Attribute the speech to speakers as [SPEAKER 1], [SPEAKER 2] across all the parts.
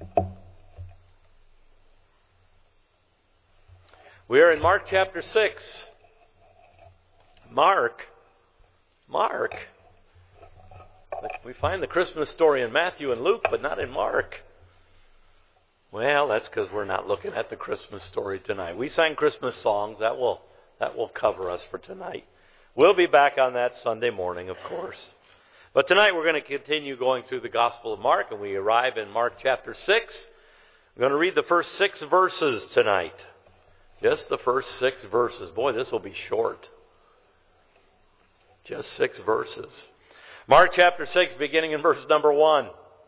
[SPEAKER 1] We are in Mark chapter 6. Mark. We find the Christmas story in Matthew and Luke, but not in Mark. Well, that's because we're not looking at the Christmas story tonight. We sang Christmas songs. That will cover us for tonight. We'll be back on that Sunday morning, of course. But tonight we're going to continue going through the Gospel of Mark, and we arrive in Mark chapter 6. We're going to read the first 6 verses tonight. Just the first 6 verses. Boy, this will be short. Just 6 verses. Mark chapter 6, beginning in verse number 1.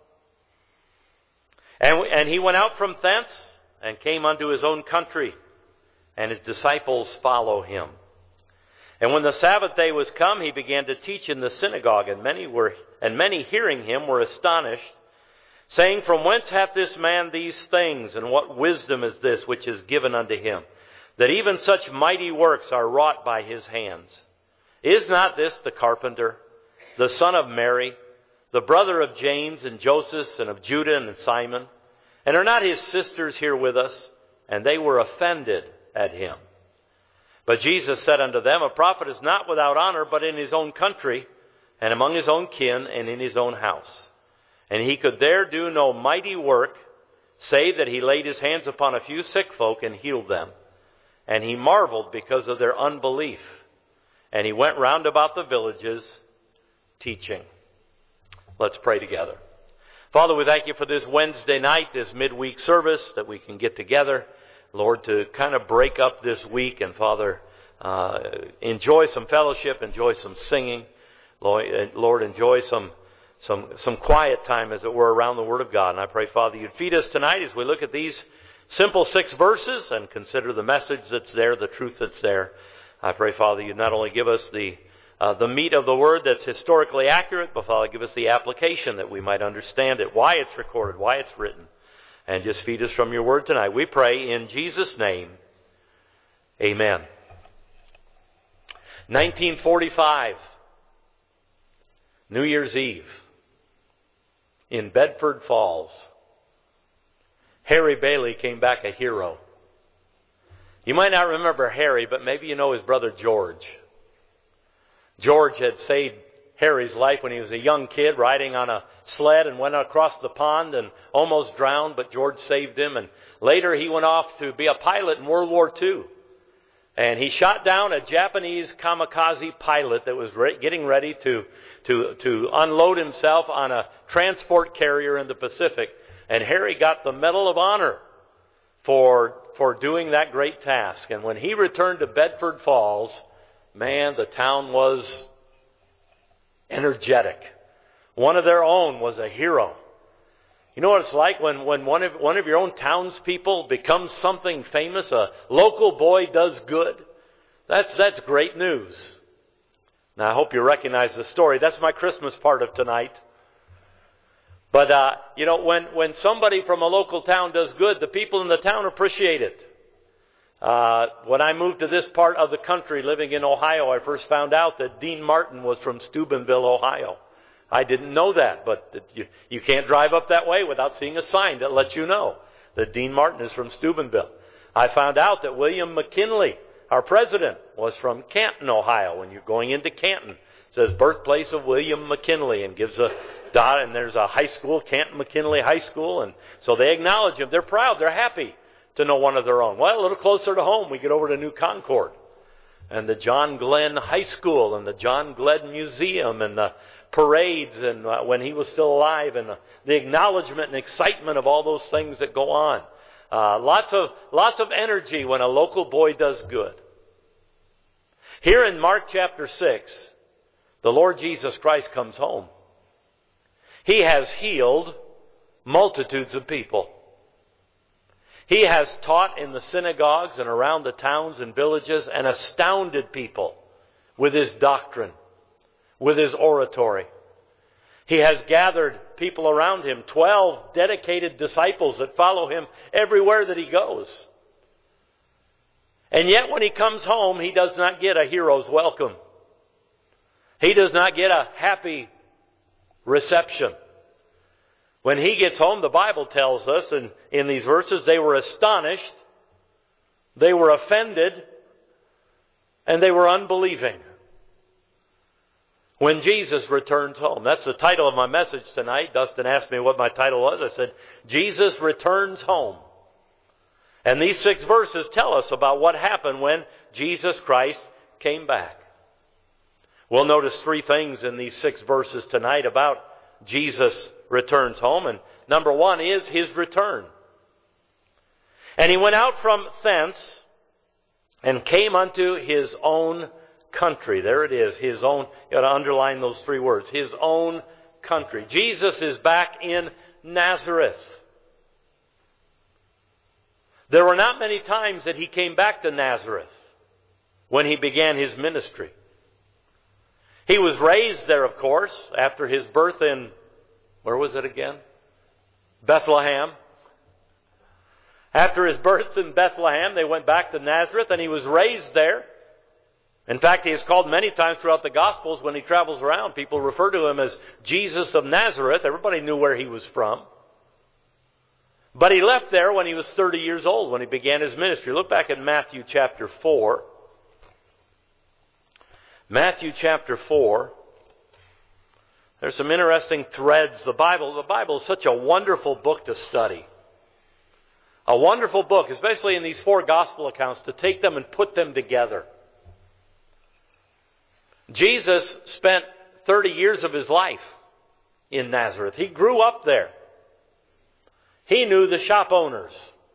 [SPEAKER 1] And he went out from thence and came unto his own country, and his disciples follow him. And when the Sabbath day was come, he began to teach in the synagogue, and many hearing him were astonished, saying, From whence hath this man these things, and what wisdom is this which is given unto him, that even such mighty works are wrought by his hands? Is not this the carpenter, the son of Mary, the brother of James and Joseph and of Judah and Simon? And are not his sisters here with us? And they were offended at him. But Jesus said unto them, A prophet is not without honor, but in his own country, and among his own kin, and in his own house. And he could there do no mighty work, save that he laid his hands upon a few sick folk and healed them. And he marveled because of their unbelief. And he went round about the villages, teaching. Let's pray together. Father, we thank you for this Wednesday night, this midweek service, that we can get together, Lord, to kind of break up this week. And Father, enjoy some fellowship, enjoy some singing. Lord, enjoy some quiet time, as it were, around the Word of God. And I pray, Father, you'd feed us tonight as we look at these simple 6 verses and consider the message that's there, the truth that's there. I pray, Father, you'd not only give us the meat of the Word that's historically accurate, but Father, give us the application that we might understand it, why it's recorded, why it's written, and just feed us from your Word tonight. We pray in Jesus' name, amen. 1945, New Year's Eve, in Bedford Falls. Harry Bailey came back a hero. You might not remember Harry, but maybe you know his brother George. George had saved Harry's life when he was a young kid, riding on a sled and went across the pond and almost drowned, but George saved him. And later he went off to be a pilot in World War II. And he shot down a Japanese kamikaze pilot that was getting ready to unload himself on a transport carrier in the Pacific. And Harry got the Medal of Honor for doing that great task. And when he returned to Bedford Falls, man, the town was energetic. One of their own was a hero. You know what it's like when one of your own townspeople becomes something famous? A local boy does good. That's great news. Now, I hope you recognize the story. That's my Christmas part of tonight. But, when somebody from a local town does good, the people in the town appreciate it. When I moved to this part of the country, living in Ohio, I first found out that Dean Martin was from Steubenville, Ohio. I didn't know that, but you can't drive up that way without seeing a sign that lets you know that Dean Martin is from Steubenville. I found out that William McKinley, our president, was from Canton, Ohio. When you're going into Canton, it says birthplace of William McKinley, and gives a dot, and there's a high school, Canton McKinley High School, and so they acknowledge him. They're proud. They're happy to know one of their own. Well, a little closer to home, we get over to New Concord, and the John Glenn High School, and the John Glenn Museum, and the parades, and when he was still alive, and the acknowledgement and excitement of all those things that go on. Lots of energy when a local boy does good. Here in Mark chapter 6, the Lord Jesus Christ comes home. He has healed multitudes of people. He has taught in the synagogues and around the towns and villages and astounded people with his doctrine, with his oratory. He has gathered people around him, 12 dedicated disciples that follow him everywhere that he goes. And yet when he comes home, he does not get a hero's welcome. He does not get a happy reception. When he gets home, the Bible tells us in these verses, they were astonished, they were offended, and they were unbelieving. When Jesus returns home. That's the title of my message tonight. Dustin asked me what my title was. I said, Jesus returns home. And these 6 verses tell us about what happened when Jesus Christ came back. We'll notice 3 things in these 6 verses tonight about Jesus returns home. And number 1 is his return. And he went out from thence and came unto his own country. There it is, his own. You got to underline those 3 words. His own country. Jesus is back in Nazareth. There were not many times that he came back to Nazareth when he began his ministry. He was raised there, of course, after his birth in, where was it again? Bethlehem. After his birth in Bethlehem, they went back to Nazareth, and he was raised there. In fact, he is called many times throughout the Gospels when he travels around. People refer to him as Jesus of Nazareth. Everybody knew where he was from. But he left there when he was 30 years old, when he began his ministry. Look back at Matthew chapter 4. Matthew chapter 4. There's some interesting threads. The Bible is such a wonderful book to study. A wonderful book, especially in these 4 gospel accounts, to take them and put them together. Jesus spent 30 years of his life in Nazareth. He grew up there. He knew the shop owners.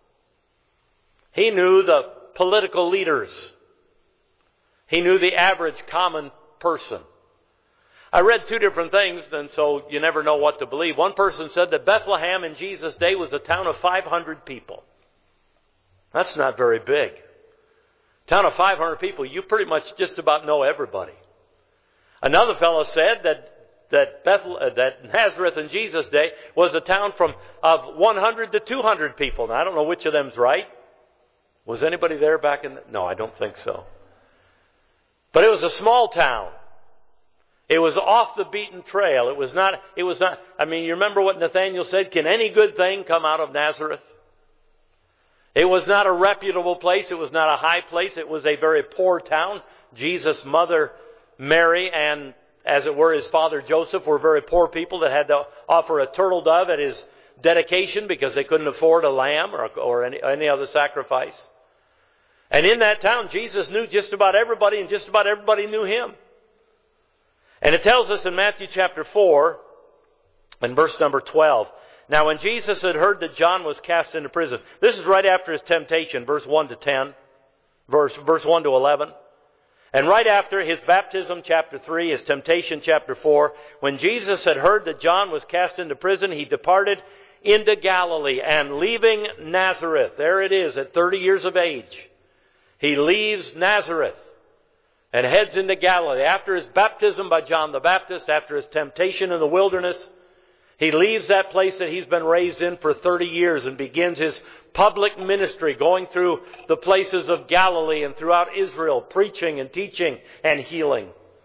[SPEAKER 1] He knew the political leaders. He knew the average common person. I read 2 different things, and so you never know what to believe. One person said that Bethlehem in Jesus' day was a town of 500 people. That's not very big. Town of 500 people, you pretty much just about know everybody. Another fellow said that Nazareth in Jesus' day was a town of 100 to 200 people. Now, I don't know which of them's right. Was anybody there back in? No, I don't think so. But it was a small town. It was off the beaten trail. It was not, I mean, you remember what Nathanael said? Can any good thing come out of Nazareth? It was not a reputable place. It was not a high place. It was a very poor town. Jesus' mother, Mary, and as it were, his father Joseph were very poor people that had to offer a turtle dove at his dedication because they couldn't afford a lamb or any other sacrifice. And in that town, Jesus knew just about everybody, and just about everybody knew him. And it tells us in Matthew chapter 4, and verse number 12, now when Jesus had heard that John was cast into prison, this is right after his temptation, verse 1 to 10, verse 1 to 11. And right after his baptism, chapter 3, his temptation, chapter 4, when Jesus had heard that John was cast into prison, he departed into Galilee, and leaving Nazareth, there it is, at 30 years of age, he leaves Nazareth and heads into Galilee. After his baptism by John the Baptist, after his temptation in the wilderness, he leaves that place that he's been raised in for 30 years and begins his public ministry, going through the places of Galilee and throughout Israel, preaching and teaching and healing.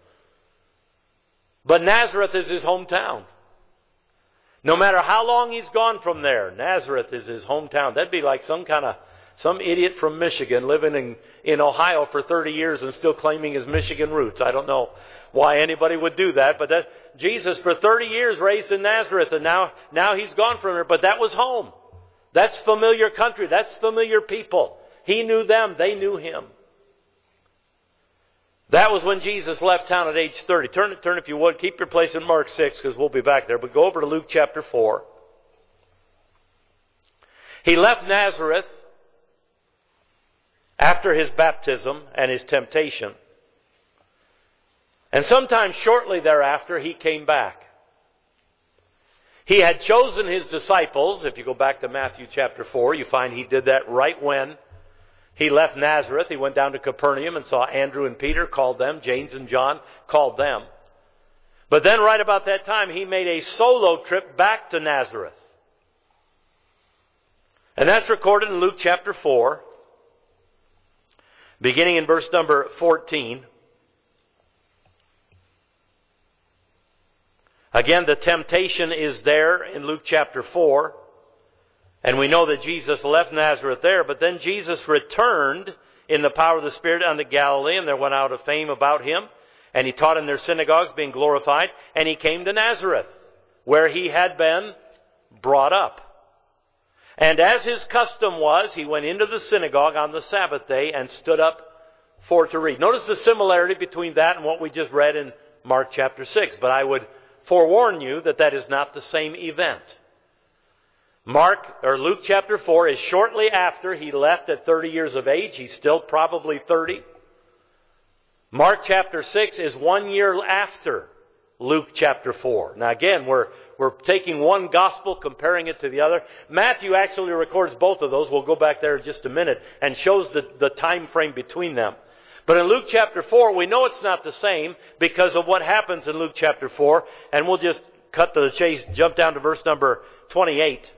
[SPEAKER 1] But Nazareth is his hometown. No matter how long he's gone from there, Nazareth is his hometown. That'd be like some idiot from Michigan living in Ohio for 30 years and still claiming his Michigan roots. I don't know why anybody would do that, but Jesus for 30 years raised in Nazareth, and now he's gone from there, but that was home. That's familiar country. That's familiar people. He knew them. They knew him. That was when Jesus left town at age 30. Turn if you would. Keep your place in Mark 6 because we'll be back there. But go over to Luke chapter 4. He left Nazareth after his baptism and his temptation. And sometime shortly thereafter, he came back. He had chosen his disciples. If you go back to Matthew chapter 4, you find he did that right when he left Nazareth. He went down to Capernaum and saw Andrew and Peter, called them. James and John, called them. But then right about that time, he made a solo trip back to Nazareth. And that's recorded in Luke chapter 4, beginning in verse number 14. Again, the temptation is there in Luke chapter 4. And we know that Jesus left Nazareth there, but then Jesus returned in the power of the Spirit unto Galilee, and there went out a fame about him. And he taught in their synagogues, being glorified. And he came to Nazareth, where he had been brought up. And as his custom was, he went into the synagogue on the Sabbath day and stood up for to read. Notice the similarity between that and what we just read in Mark chapter 6. But I would forewarn you that that is not the same event. Luke chapter 4 is shortly after he left at 30 years of age. He's still probably 30. Mark chapter 6 is 1 year after Luke chapter 4. Now again, we're taking one gospel, comparing it to the other. Matthew actually records both of those. We'll go back there in just a minute and shows the time frame between them. But in Luke chapter 4, we know it's not the same because of what happens in Luke chapter 4. And we'll just cut to the chase, jump down to verse number 28.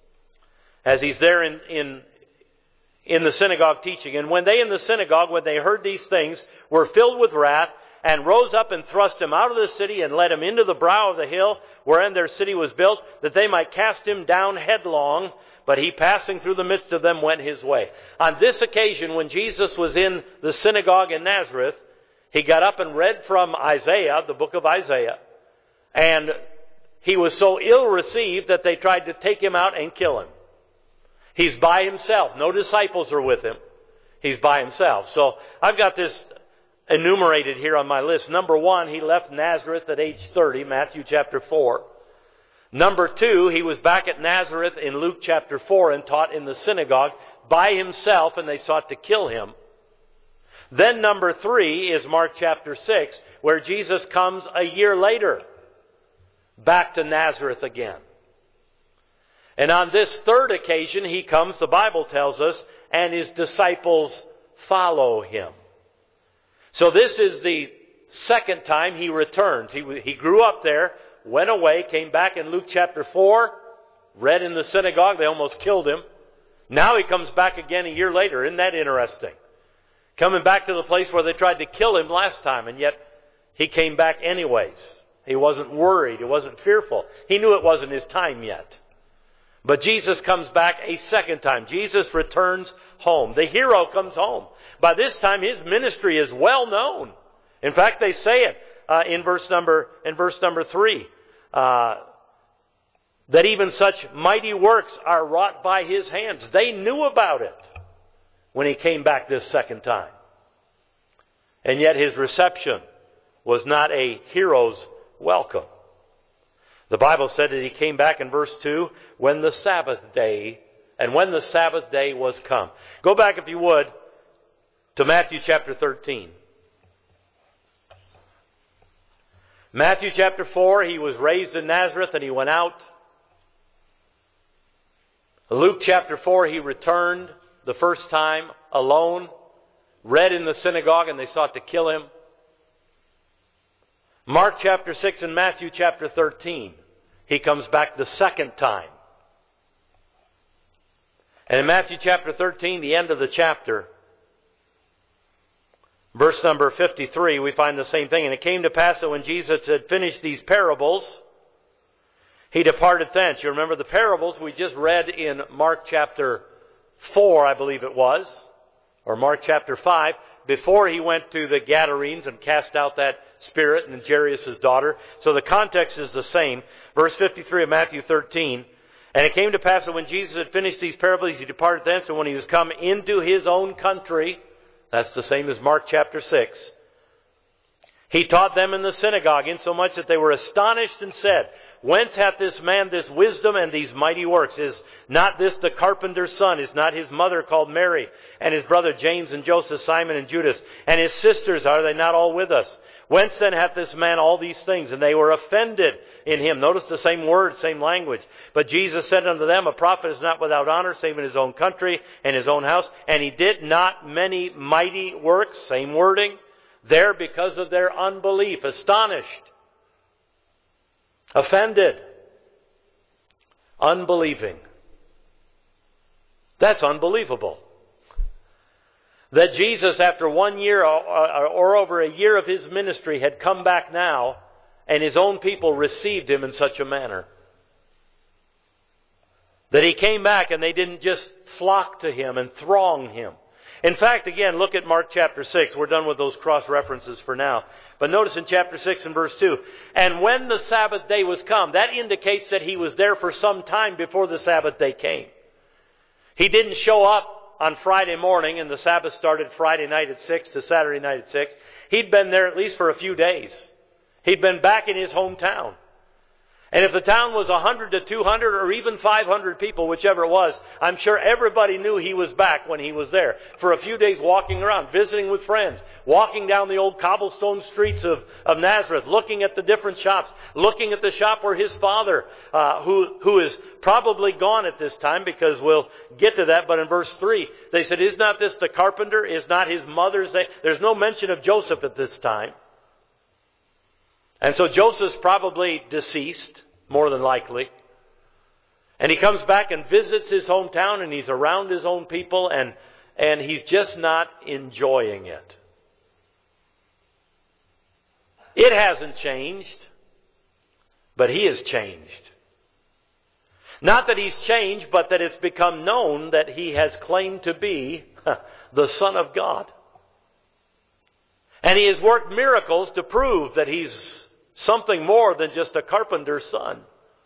[SPEAKER 1] As he's there in the synagogue teaching. And when they in the synagogue, when they heard these things, were filled with wrath, and rose up and thrust him out of the city, and led him into the brow of the hill, wherein their city was built, that they might cast him down headlong. But he, passing through the midst of them, went his way. On this occasion, when Jesus was in the synagogue in Nazareth, he got up and read from Isaiah, the book of Isaiah. And he was so ill-received that they tried to take him out and kill him. He's by himself. No disciples are with him. He's by himself. So I've got this enumerated here on my list. Number 1, he left Nazareth at age 30, Matthew chapter 4. Number 2, he was back at Nazareth in Luke chapter 4 and taught in the synagogue by himself, and they sought to kill him. Then number 3 is Mark chapter 6, where Jesus comes a year later back to Nazareth again. And on this third occasion, he comes, the Bible tells us, and his disciples follow him. So this is the second time he returns. He grew up there, went away, came back in Luke chapter 4, read in the synagogue. They almost killed him. Now he comes back again a year later. Isn't that interesting? Coming back to the place where they tried to kill him last time, and yet he came back anyways. He wasn't worried. He wasn't fearful. He knew it wasn't his time yet. But Jesus comes back a second time. Jesus returns home. The hero comes home. By this time, his ministry is well known. In fact, they say it in verse number 3, that even such mighty works are wrought by his hands. They knew about it when he came back this second time. And yet his reception was not a hero's welcome. The Bible said that he came back in verse 2 when the Sabbath day was come. Go back, if you would, to Matthew chapter 13. Matthew chapter 4, he was raised in Nazareth and he went out. Luke chapter 4, he returned the first time alone, read in the synagogue, and they sought to kill him. Mark chapter 6 and Matthew chapter 13, he comes back the second time. And in Matthew chapter 13, the end of the chapter, verse number 53, we find the same thing. And it came to pass that when Jesus had finished these parables, he departed thence. You remember the parables we just read in Mark chapter 4, I believe it was, or Mark chapter 5, before he went to the Gadarenes and cast out that spirit and Jairus' daughter. So the context is the same. Verse 53 of Matthew 13. And it came to pass that when Jesus had finished these parables, he departed thence, and when he was come into his own country, that's the same as Mark chapter 6, he taught them in the synagogue, insomuch that they were astonished and said, Whence hath this man this wisdom and these mighty works? Is not this the carpenter's son? Is not his mother called Mary, and his brother James and Joseph, Simon and Judas? And his sisters, are they not all with us? Whence then hath this man all these things? And they were offended in him. Notice the same word, same language. But Jesus said unto them, A prophet is not without honor, save in his own country and his own house. And he did not many mighty works, same wording, there because of their unbelief. Astonished. Offended. Unbelieving. That's unbelievable. That Jesus, after 1 year or over a year of his ministry, had come back now and his own people received him in such a manner that he came back and they didn't just flock to him and throng him. In fact, again, look at Mark chapter 6. We're done with those cross-references for now. But notice in chapter 6 and verse 2, and when the Sabbath day was come, that indicates that he was there for some time before the Sabbath day came. He didn't show up on Friday morning, and the Sabbath started Friday night at 6 to Saturday night at 6. He'd been there at least for a few days. He'd been back in his hometown. And if the town was 100 to 200 or even 500 people, whichever it was, I'm sure everybody knew he was back when he was there. For a few days walking around, visiting with friends, walking down the old cobblestone streets of Nazareth, looking at the different shops, looking at the shop where his father, who is probably gone at this time, because we'll get to that, but in verse 3, they said, is not this the carpenter? Is not his mother's? There's no mention of Joseph at this time. And so Joseph's probably deceased, more than likely. And he comes back and visits his hometown, and he's around his own people, and he's just not enjoying it. It hasn't changed, but he has changed. Not that he's changed, but that it's become known that he has claimed to be the Son of God. And he has worked miracles to prove that he's something more than just a carpenter's son.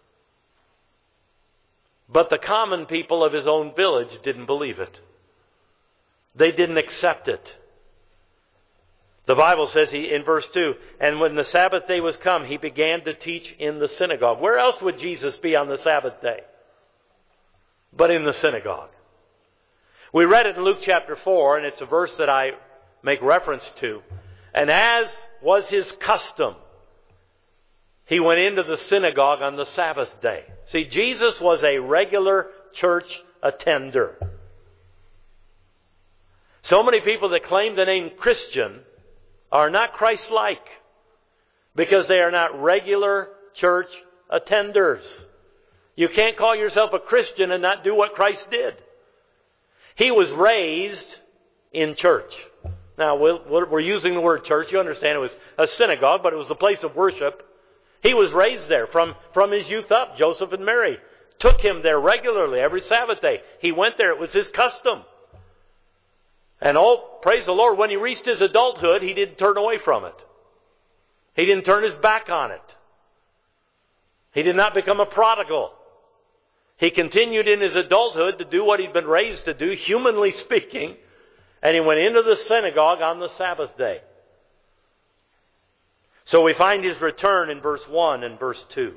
[SPEAKER 1] But the common people of his own village didn't believe it. They didn't accept it. The Bible says in verse 2, and when the Sabbath day was come, he began to teach in the synagogue. Where else would Jesus be on the Sabbath day? But in the synagogue. We read it in Luke chapter 4, and it's a verse that I make reference to. And as was his custom, he went into the synagogue on the Sabbath day. See, Jesus was a regular church attender. So many people that claim the name Christian are not Christ-like because they are not regular church attenders. You can't call yourself a Christian and not do what Christ did. He was raised in church. Now, we're using the word church. You understand it was a synagogue, but it was the place of worship. He was raised there from his youth up. Joseph and Mary took him there regularly every Sabbath day. He went there. It was his custom. And praise the Lord, when he reached his adulthood, he didn't turn away from it. He didn't turn his back on it. He did not become a prodigal. He continued in his adulthood to do what he'd been raised to do, humanly speaking, and he went into the synagogue on the Sabbath day. So we find his return in verse 1 and verse 2.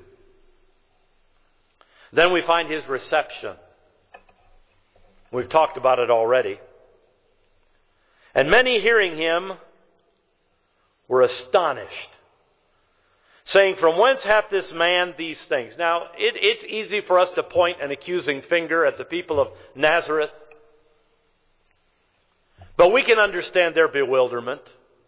[SPEAKER 1] Then we find his reception. We've talked about it already. And many hearing him were astonished, saying, from whence hath this man these things? Now, it's easy for us to point an accusing finger at the people of Nazareth. But we can understand their bewilderment.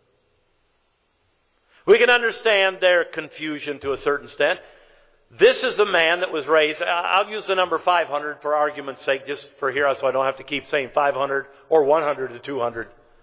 [SPEAKER 1] We can understand their confusion to a certain extent. This is a man that was raised. I'll use the number 500 for argument's sake, just for here, so I don't have to keep saying 500 or 100 to 200.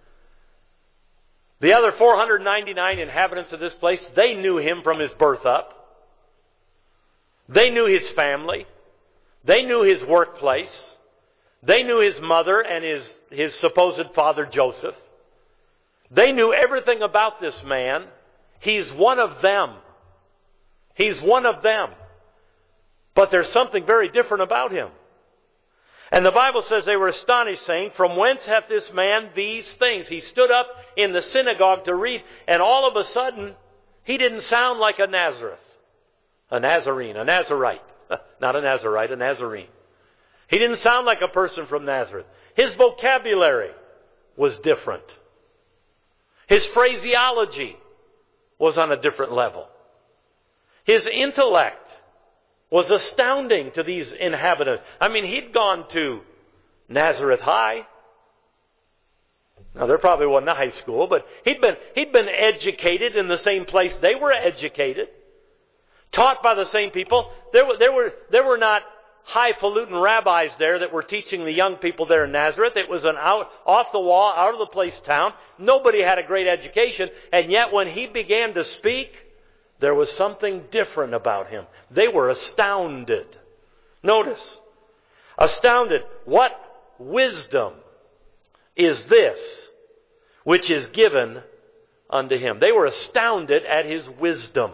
[SPEAKER 1] The other 499 inhabitants of this place, they knew him from his birth up. They knew his family. They knew his workplace. They knew his mother and his supposed father Joseph. They knew everything about this man. He's one of them. He's one of them. But there's something very different about him. And the Bible says they were astonished, saying, from whence hath this man these things? He stood up in the synagogue to read, and all of a sudden, he didn't sound like a Nazareth. A Nazarene, a Nazarite. Not a Nazarite, a Nazarene. He didn't sound like a person from Nazareth. His vocabulary was different. His phraseology was on a different level. His intellect was astounding to these inhabitants. I mean, he'd gone to Nazareth High. Now, there probably wasn't a high school, but he'd been educated in the same place they were educated, taught by the same people. There were not highfalutin rabbis there that were teaching the young people there in Nazareth. It was an off the wall, out of the place town. Nobody had a great education, and yet when he began to speak, There was something different about him. They were astounded. Notice, astounded. What wisdom is this which is given unto him? They were astounded at his wisdom.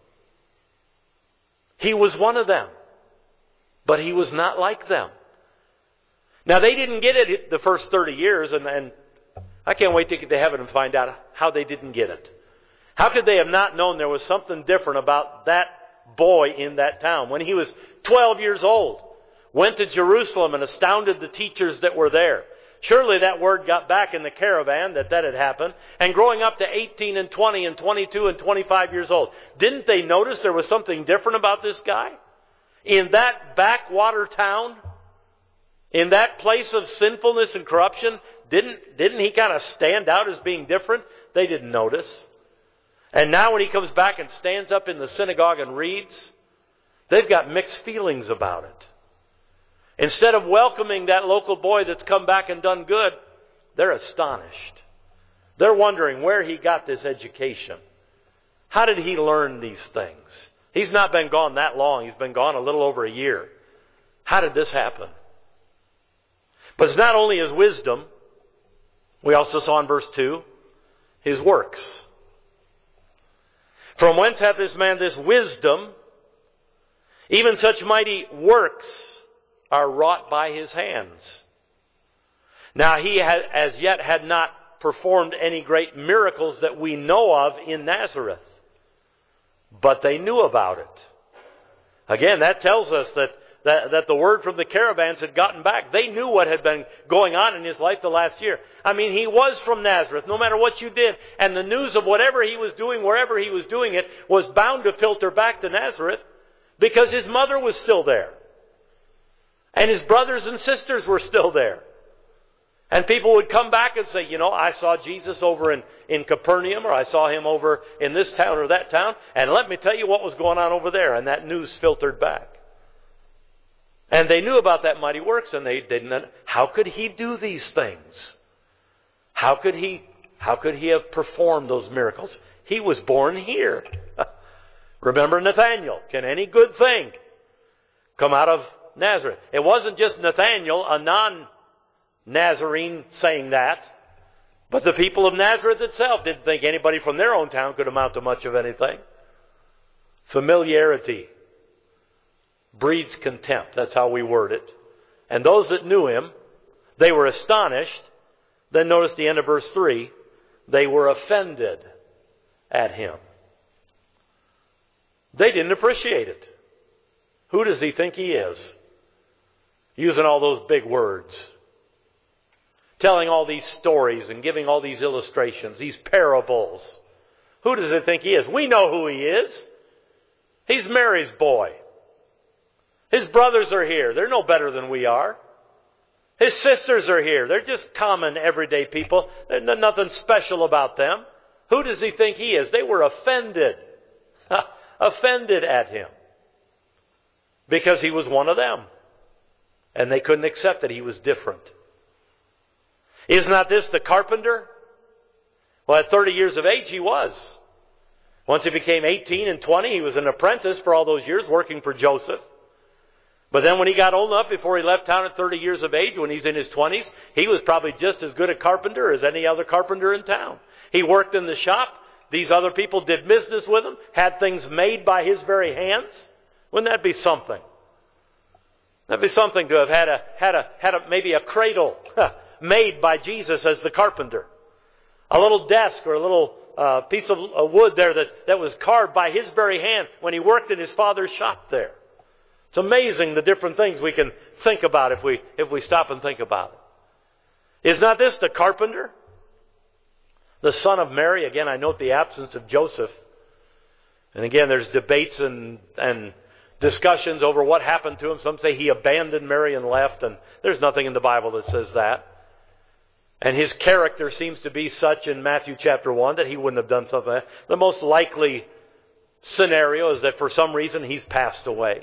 [SPEAKER 1] He was one of them, but he was not like them. Now, they didn't get it the first 30 years, and I can't wait to get to heaven and find out how they didn't get it. How could they have not known there was something different about that boy in that town? When he was 12 years old, went to Jerusalem and astounded the teachers that were there. Surely that word got back in the caravan that had happened. And growing up to 18 and 20 and 22 and 25 years old, didn't they notice there was something different about this guy? In that backwater town, in that place of sinfulness and corruption, didn't he kind of stand out as being different? They didn't notice. And now when he comes back and stands up in the synagogue and reads, they've got mixed feelings about it. Instead of welcoming that local boy that's come back and done good, they're astonished. They're wondering where he got this education. How did he learn these things? He's not been gone that long. He's been gone a little over a year. How did this happen? But it's not only his wisdom. We also saw in verse 2, his works. From whence hath this man this wisdom? Even such mighty works are wrought by his hands. Now he had, as yet had not performed any great miracles that we know of in Nazareth. But they knew about it. Again, that tells us that the word from the caravans had gotten back. They knew what had been going on in his life the last year. I mean, he was from Nazareth, no matter what you did. And the news of whatever he was doing, wherever he was doing it, was bound to filter back to Nazareth because his mother was still there. And his brothers and sisters were still there. And people would come back and say, you know, I saw Jesus over in Capernaum, or I saw him over in this town or that town, and let me tell you what was going on over there. And that news filtered back. And they knew about that mighty works, and they didn't. How could he do these things? How could he have performed those miracles? He was born here. Remember Nathanael. Can any good thing come out of Nazareth? It wasn't just Nathanael, a non-Nazarene, saying that. But the people of Nazareth itself didn't think anybody from their own town could amount to much of anything. Familiarity breeds contempt. That's how we word it. And those that knew him, they were astonished. Then notice the end of verse 3. They were offended at him. They didn't appreciate it. Who does he think he is? Using all those big words. Telling all these stories and giving all these illustrations, these parables. Who does he think he is? We know who he is. He's Mary's boy. His brothers are here. They're no better than we are. His sisters are here. They're just common, everyday people. There's nothing special about them. Who does he think he is? They were offended. Offended at him. Because he was one of them. And they couldn't accept that he was different. Is not this the carpenter? Well, at 30 years of age, he was. Once he became 18 and 20, he was an apprentice for all those years working for Joseph. But then when he got old enough, before he left town at 30 years of age, when he's in his 20s, he was probably just as good a carpenter as any other carpenter in town. He worked in the shop. These other people did business with him, had things made by his very hands. Wouldn't that be something? That'd be something to have had maybe a cradle made by Jesus as the carpenter. A little desk or a little piece of wood there that was carved by his very hand when he worked in his father's shop there. It's amazing the different things we can think about if we stop and think about it. Is not this the carpenter? The son of Mary? Again, I note the absence of Joseph. And again, there's debates and discussions over what happened to him. Some say he abandoned Mary and left, and there's nothing in the Bible that says that. And his character seems to be such in Matthew chapter 1 that he wouldn't have done something like that. The most likely scenario is that for some reason he's passed away.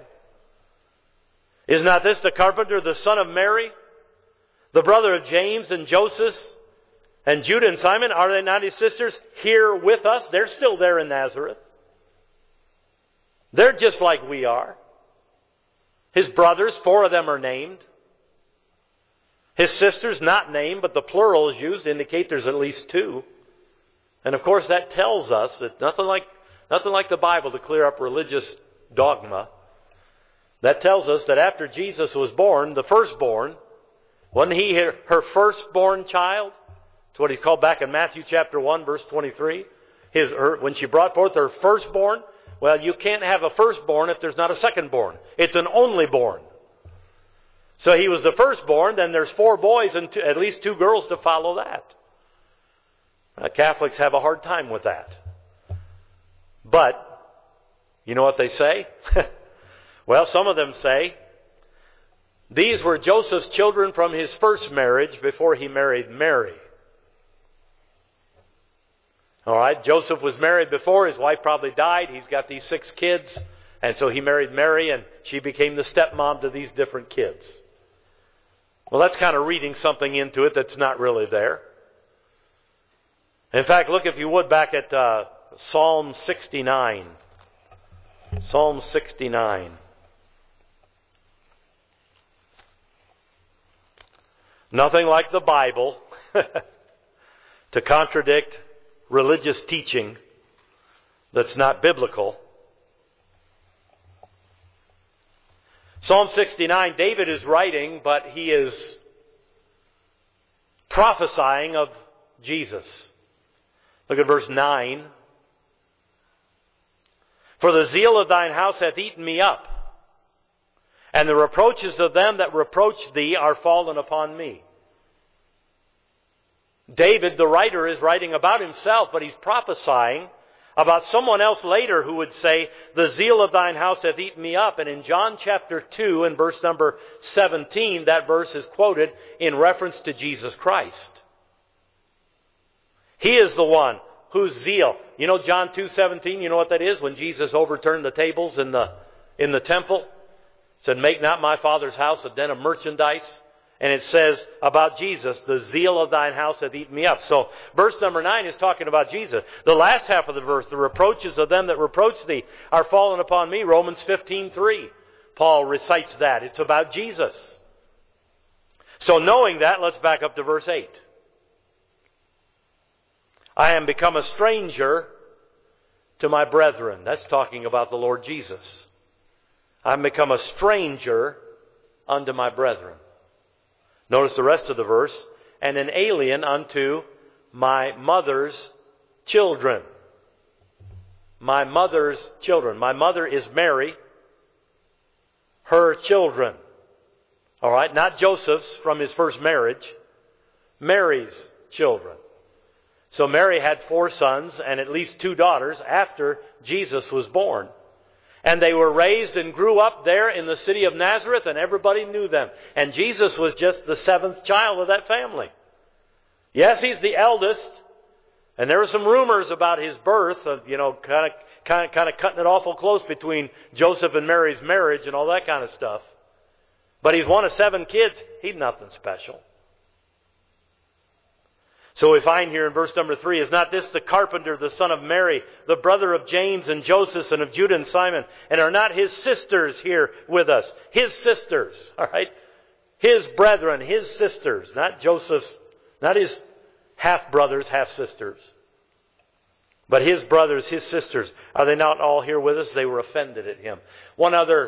[SPEAKER 1] Is not this the carpenter, the son of Mary, the brother of James and Joseph and Judah and Simon? Are they not his sisters here with us? They're still there in Nazareth. They're just like we are. His brothers, 4 of them are named. His sisters, not named, but the plural is used to indicate there's at least 2. And of course that tells us that nothing like the Bible to clear up religious dogma. That tells us that after Jesus was born, the firstborn, wasn't he her firstborn child? That's what he's called back in Matthew chapter 1, verse 23. When she brought forth her firstborn, well, you can't have a firstborn if there's not a secondborn. It's an onlyborn. So he was the firstborn, then there's 4 boys and at least 2 girls to follow that. Catholics have a hard time with that. But, you know what they say? Well, some of them say, these were Joseph's children from his first marriage before he married Mary. All right, Joseph was married before. His wife probably died. He's got these 6 kids. And so he married Mary, and she became the stepmom to these different kids. Well, that's kind of reading something into it that's not really there. In fact, look, if you would, back at Psalm 69. Psalm 69. Nothing like the Bible to contradict religious teaching that's not biblical. Psalm 69, David is writing, but he is prophesying of Jesus. Look at verse 9. For the zeal of thine house hath eaten me up, and the reproaches of them that reproach thee are fallen upon me. David, the writer, is writing about himself, but he's prophesying about someone else later who would say, the zeal of thine house hath eaten me up. And in John chapter 2 and verse number 17, that verse is quoted in reference to Jesus Christ. He is the one whose zeal, you know John 2:17, you know what that is? When Jesus overturned the tables in the temple, said, make not my Father's house a den of merchandise. And it says about Jesus, the zeal of thine house hath eaten me up. So verse number 9 is talking about Jesus. The last half of the verse, the reproaches of them that reproach thee are fallen upon me. Romans 15:3. Paul recites that. It's about Jesus. So knowing that, let's back up to verse 8. I am become a stranger to my brethren. That's talking about the Lord Jesus. I am become a stranger unto my brethren. Notice the rest of the verse. And an alien unto my mother's children. My mother's children. My mother is Mary. Her children. All right, not Joseph's from his first marriage. Mary's children. So Mary had 4 sons and at least 2 daughters after Jesus was born. And they were raised and grew up there in the city of Nazareth, and everybody knew them. And Jesus was just the 7th child of that family. Yes, he's the eldest. And there were some rumors about his birth, of, kind of cutting it awful close between Joseph and Mary's marriage and all that kind of stuff. But he's one of 7 kids. He's nothing special. So we find here in verse number 3, is not this the carpenter, the son of Mary, the brother of James and Joseph and of Judah and Simon? And are not his sisters here with us? His sisters, all right? His brethren, his sisters, not Joseph's, not his half-brothers, half-sisters. But his brothers, his sisters, are they not all here with us? They were offended at him. One other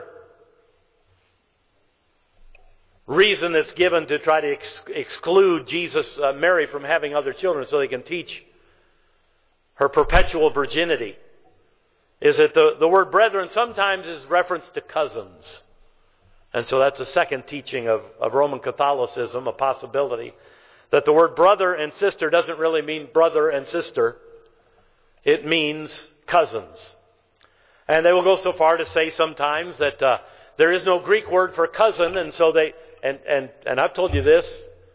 [SPEAKER 1] reason that's given to try to exclude Mary from having other children so they can teach her perpetual virginity is that the word brethren sometimes is reference to cousins. And so that's a second teaching of Roman Catholicism, a possibility, that the word brother and sister doesn't really mean brother and sister. It means cousins. And they will go so far to say sometimes that there is no Greek word for cousin, and so they... And I've told you this,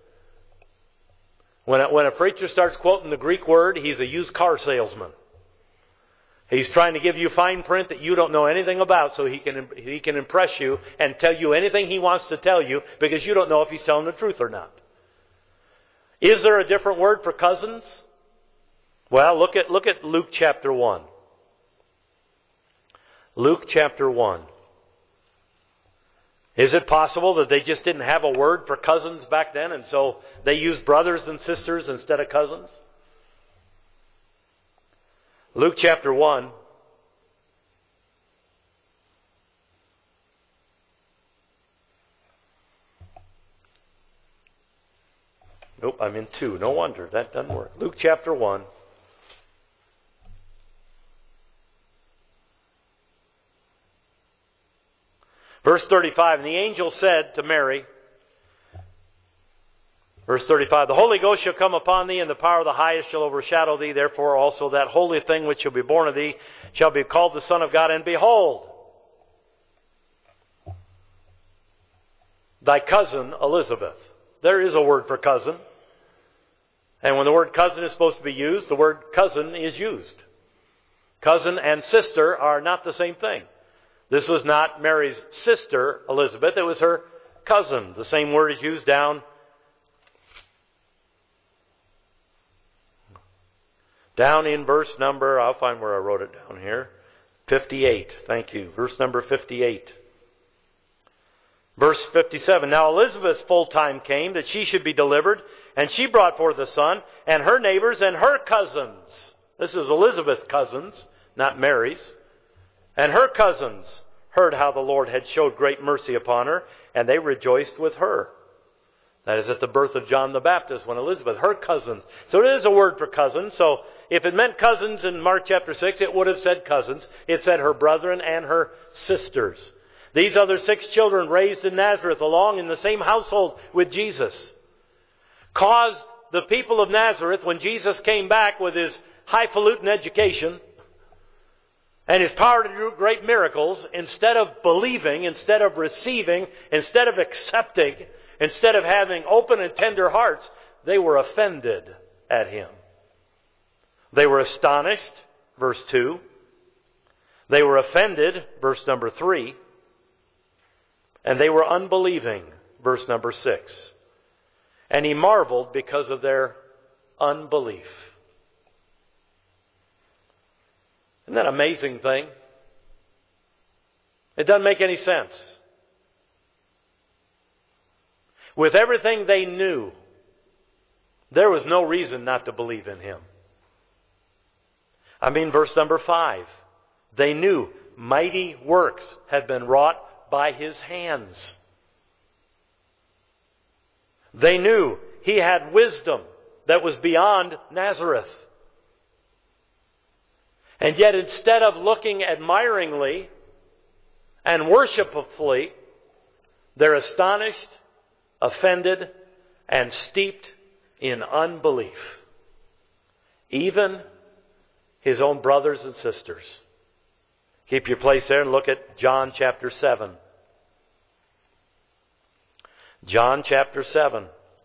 [SPEAKER 1] when a preacher starts quoting the Greek word, he's a used car salesman. He's trying to give you fine print that you don't know anything about so he can impress you and tell you anything he wants to tell you because you don't know if he's telling the truth or not. Is there a different word for cousins? Well, look at Luke chapter 1. Luke chapter 1. Is it possible that they just didn't have a word for cousins back then, and so they used brothers and sisters instead of cousins? Luke chapter 1. Nope, I'm in 2. No wonder. That doesn't work. Luke chapter 1. Verse 35, and the angel said to Mary, verse 35, the Holy Ghost shall come upon thee, and the power of the highest shall overshadow thee. Therefore also that holy thing which shall be born of thee shall be called the Son of God. And behold, thy cousin Elizabeth. There is a word for cousin. And when the word cousin is supposed to be used, the word cousin is used. Cousin and sister are not the same thing. This was not Mary's sister, Elizabeth. It was her cousin. The same word is used down in verse number, I'll find where I wrote it down here, 58. Thank you. Verse number 58. Verse 57. Now Elizabeth's full time came that she should be delivered, and she brought forth a son, and her neighbors and her cousins. This is Elizabeth's cousins, not Mary's. And her cousins heard how the Lord had showed great mercy upon her, and they rejoiced with her. That is at the birth of John the Baptist, when Elizabeth, her cousins. So it is a word for cousins. So if it meant cousins in Mark chapter 6, it would have said cousins. It said her brethren and her sisters. These other 6 children raised in Nazareth, along in the same household with Jesus, caused the people of Nazareth, when Jesus came back with his highfalutin education and his power to do great miracles, instead of believing, instead of receiving, instead of accepting, instead of having open and tender hearts, they were offended at him. They were astonished, verse 2. They were offended, verse number 3. And they were unbelieving, verse number 6. And he marveled because of their unbelief. Isn't that an amazing thing? It doesn't make any sense. With everything they knew, there was no reason not to believe in him. I mean, verse number 5. They knew mighty works had been wrought by his hands. They knew he had wisdom that was beyond Nazareth. And yet, instead of looking admiringly and worshipfully, they're astonished, offended, and steeped in unbelief. Even his own brothers and sisters. Keep your place there and look at John chapter 7. John chapter 7.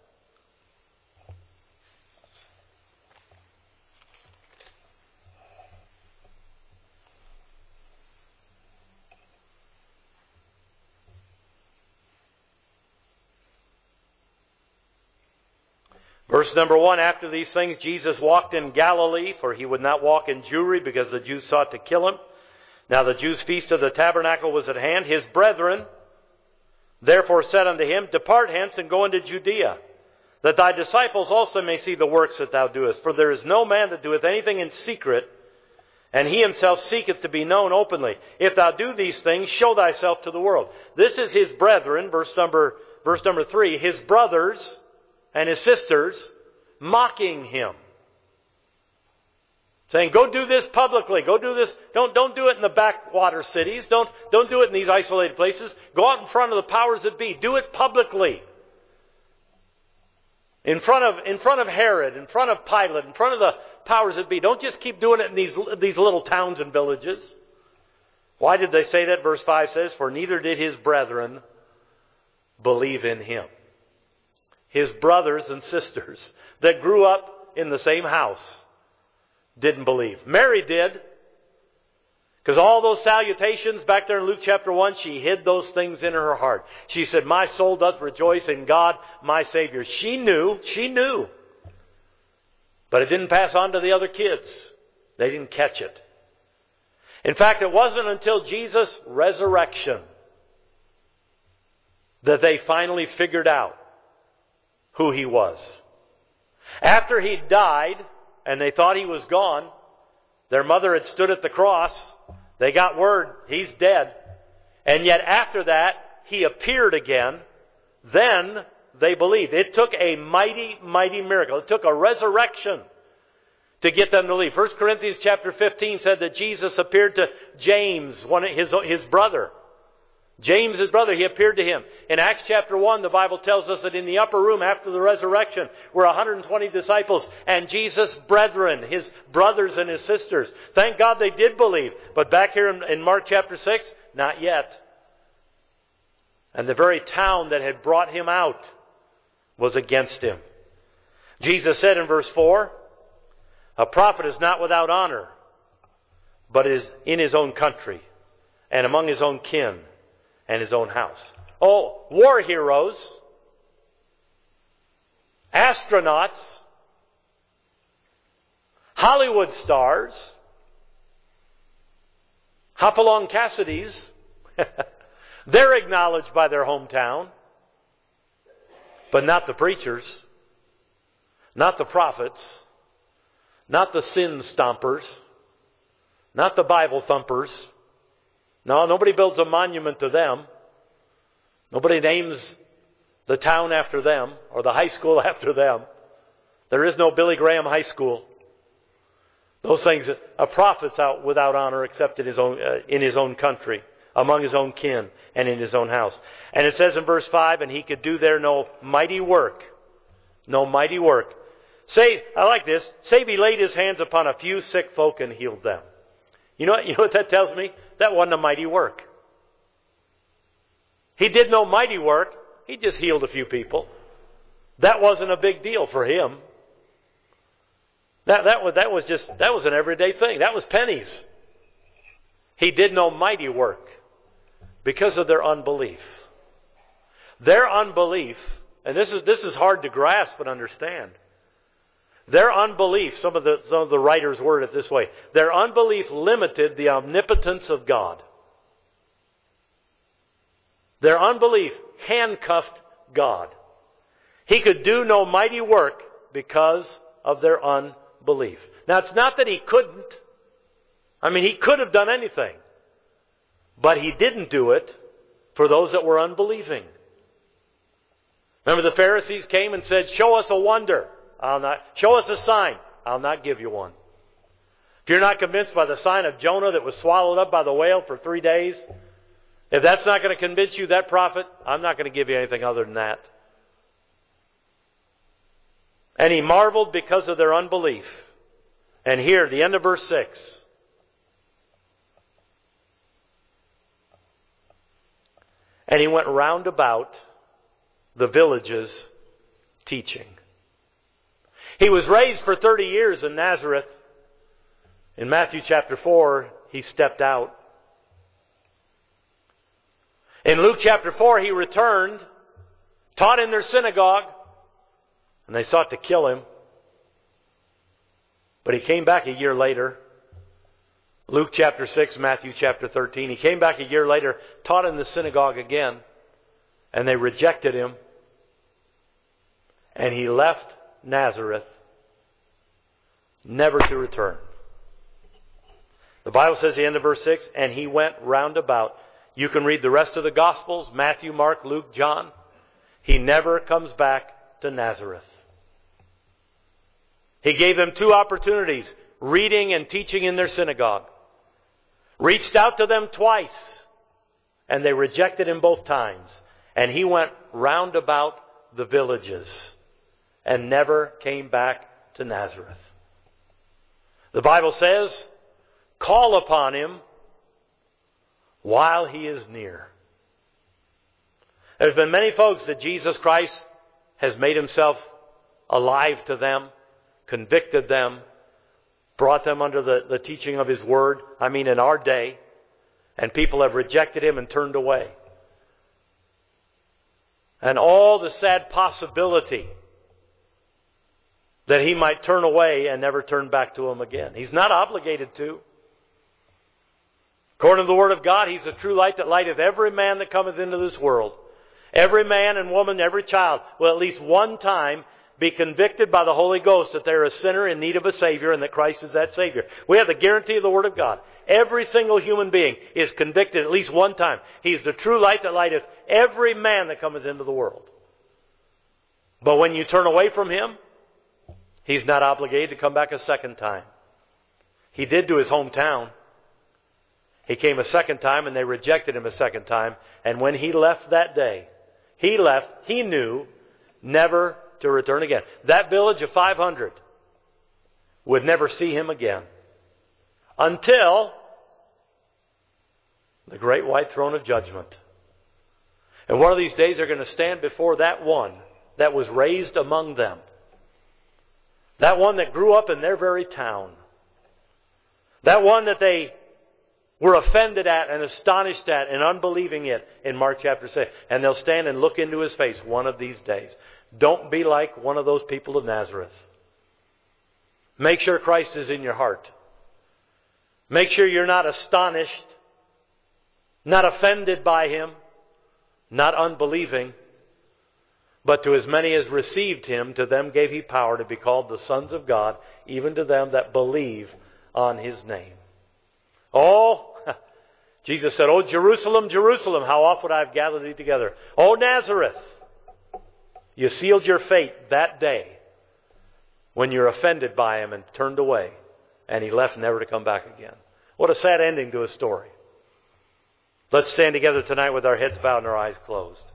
[SPEAKER 1] Verse number 1, after these things Jesus walked in Galilee, for he would not walk in Jewry, because the Jews sought to kill him. Now the Jews' feast of the tabernacle was at hand. His brethren therefore said unto him, Depart hence and go into Judea, that thy disciples also may see the works that thou doest. For there is no man that doeth anything in secret, and he himself seeketh to be known openly. If thou do these things, show thyself to the world. This is his brethren, verse number 3, his brothers and his sisters mocking him. Saying, go do this publicly. Go do this. Don't do it in the backwater cities. Don't do it in these isolated places. Go out in front of the powers that be. Do it publicly. In front of Herod, in front of Pilate, in front of the powers that be. Don't just keep doing it in these little towns and villages. Why did they say that? Verse 5 says, For neither did his brethren believe in him. His brothers and sisters that grew up in the same house didn't believe. Mary did. Because all those salutations back there in Luke chapter 1, she hid those things in her heart. She said, My soul doth rejoice in God, my Savior. She knew. But it didn't pass on to the other kids. They didn't catch it. In fact, it wasn't until Jesus' resurrection that they finally figured out who He was. After He died, and they thought He was gone, their mother had stood at the cross, they got word He's dead, and yet after that, He appeared again, then they believed. It took a mighty, mighty miracle. It took a resurrection to get them to believe. 1 Corinthians chapter 15 said that Jesus appeared to James, his brother. James, his brother, He appeared to him. In Acts chapter 1, the Bible tells us that in the upper room after the resurrection were 120 disciples and Jesus' brethren, His brothers and His sisters. Thank God they did believe. But back here in Mark chapter 6, not yet. And the very town that had brought Him out was against Him. Jesus said in verse 4, a prophet is not without honor, but is in his own country and among his own kin and his own house. Oh, war heroes, astronauts, Hollywood stars, Hopalong Cassidys, they're acknowledged by their hometown, but not the preachers, not the prophets, not the sin stompers, not the Bible thumpers. No, nobody builds a monument to them. Nobody names the town after them or the high school after them. There is no Billy Graham High School. Those things, a prophet's out without honor except in his own country, among his own kin, and in his own house. And it says in verse 5, and he could do there no mighty work. No mighty work. I like this. Save He laid His hands upon a few sick folk and healed them. You know what that tells me? That wasn't a mighty work. He did no mighty work. He just healed a few people. That wasn't a big deal for Him. That was an everyday thing. That was pennies. He did no mighty work because of their unbelief. Their unbelief, and this is hard to grasp and understand. Their unbelief, some of the writers word it this way, their unbelief limited the omnipotence of God. Their unbelief handcuffed God. He could do no mighty work because of their unbelief. Now, it's not that He couldn't. I mean, He could have done anything. But He didn't do it for those that were unbelieving. Remember, the Pharisees came and said, show us a wonder. Show us a sign. I'll not give you one. If you're not convinced by the sign of Jonah that was swallowed up by the whale for 3 days, if that's not going to convince you, that prophet, I'm not going to give you anything other than that. And He marveled because of their unbelief. And here, the end of verse 6. And He went round about the villages teaching. He was raised for 30 years in Nazareth. In Matthew chapter 4, He stepped out. In Luke chapter 4, He returned, taught in their synagogue, and they sought to kill Him. But He came back a year later. Luke chapter 6, Matthew chapter 13. He came back a year later, taught in the synagogue again, and they rejected Him. And He left Nazareth, never to return. The Bible says at the end of verse 6, and He went round about. You can read the rest of the Gospels, Matthew, Mark, Luke, John. He never comes back to Nazareth. He gave them 2 opportunities, reading and teaching in their synagogue. Reached out to them twice, and they rejected Him both times. And He went round about the villages and never came back to Nazareth. The Bible says, call upon Him while He is near. There's been many folks that Jesus Christ has made Himself alive to them, convicted them, brought them under the teaching of His Word. I mean, in our day. And people have rejected Him and turned away. And all the sad possibility that He might turn away and never turn back to Him again. He's not obligated to. According to the Word of God, He's the true light that lighteth every man that cometh into this world. Every man and woman, every child will at least one time be convicted by the Holy Ghost that they're a sinner in need of a Savior and that Christ is that Savior. We have the guarantee of the Word of God. Every single human being is convicted at least one time. He's the true light that lighteth every man that cometh into the world. But when you turn away from Him, He's not obligated to come back a second time. He did to His hometown. He came a second time and they rejected Him a second time. And when He left that day, He left, He knew, never to return again. That village of 500 would never see Him again until the great white throne of judgment. And one of these days they're going to stand before that one that was raised among them. That one that grew up in their very town. That one that they were offended at and astonished at and unbelieving it in Mark chapter 6. And they'll stand and look into His face one of these days. Don't be like one of those people of Nazareth. Make sure Christ is in your heart. Make sure you're not astonished, not offended by Him, not unbelieving. But to as many as received Him, to them gave He power to be called the sons of God, even to them that believe on His name. Oh, Jesus said, "Oh, Jerusalem, Jerusalem, how oft would I have gathered thee together? Oh, Nazareth, you sealed your fate that day when you're offended by Him and turned away, and He left never to come back again." What a sad ending to a story. Let's stand together tonight with our heads bowed and our eyes closed.